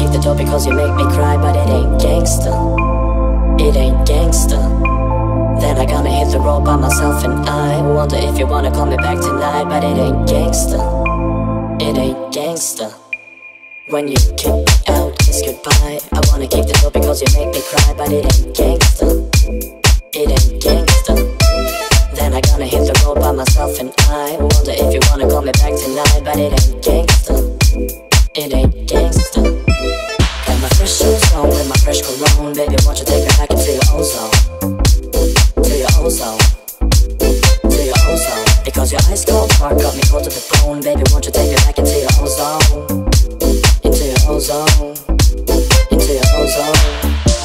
keep the door because you make me cry, but it ain't gangsta. It ain't gangsta. Then I gonna hit the road by myself, and I wonder if you wanna call me back tonight, but it ain't gangsta. It ain't gangsta. When you kick me out, kiss goodbye. I wanna keep the door because you make me cry, but it ain't gangsta. It ain't gangsta. Then I gonna hit the road by myself, and I wonder if you wanna call me back tonight, but it ain't gangsta. It ain't gangsta. Got my fresh shoes on with my fresh cologne. Baby, won't you take me back into your ozone? To your ozone. To your ozone. Because your ice cold heart got me cold to the bone. Baby, won't you take me back into your ozone? Into your ozone. Into your ozone.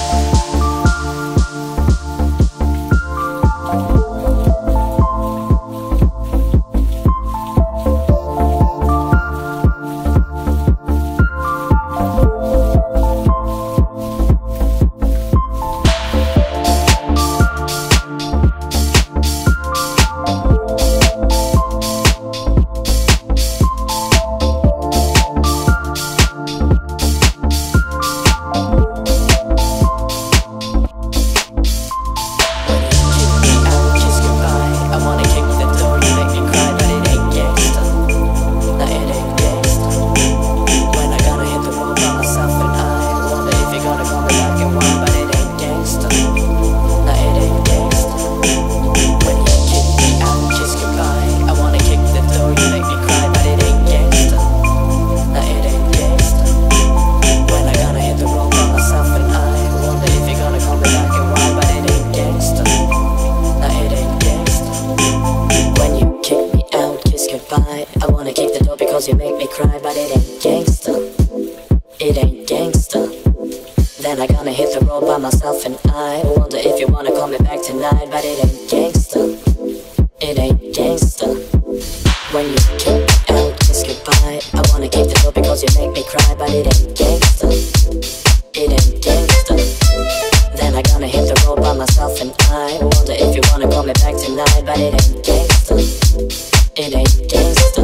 I wanna kick the door because you make me cry, but it ain't gangsta. It ain't gangsta. Then I gonna hit the road by myself, and I wonder if you wanna call me back tonight, but it ain't gangsta. It ain't gangsta. When you kick me out, kiss goodbye. I wanna kick the door because you make me cry, but it ain't gangsta. It ain't gangsta. Then I gonna hit the road by myself, and I wonder if you wanna call me back tonight, but it ain't gangsta. It ain't gangsta.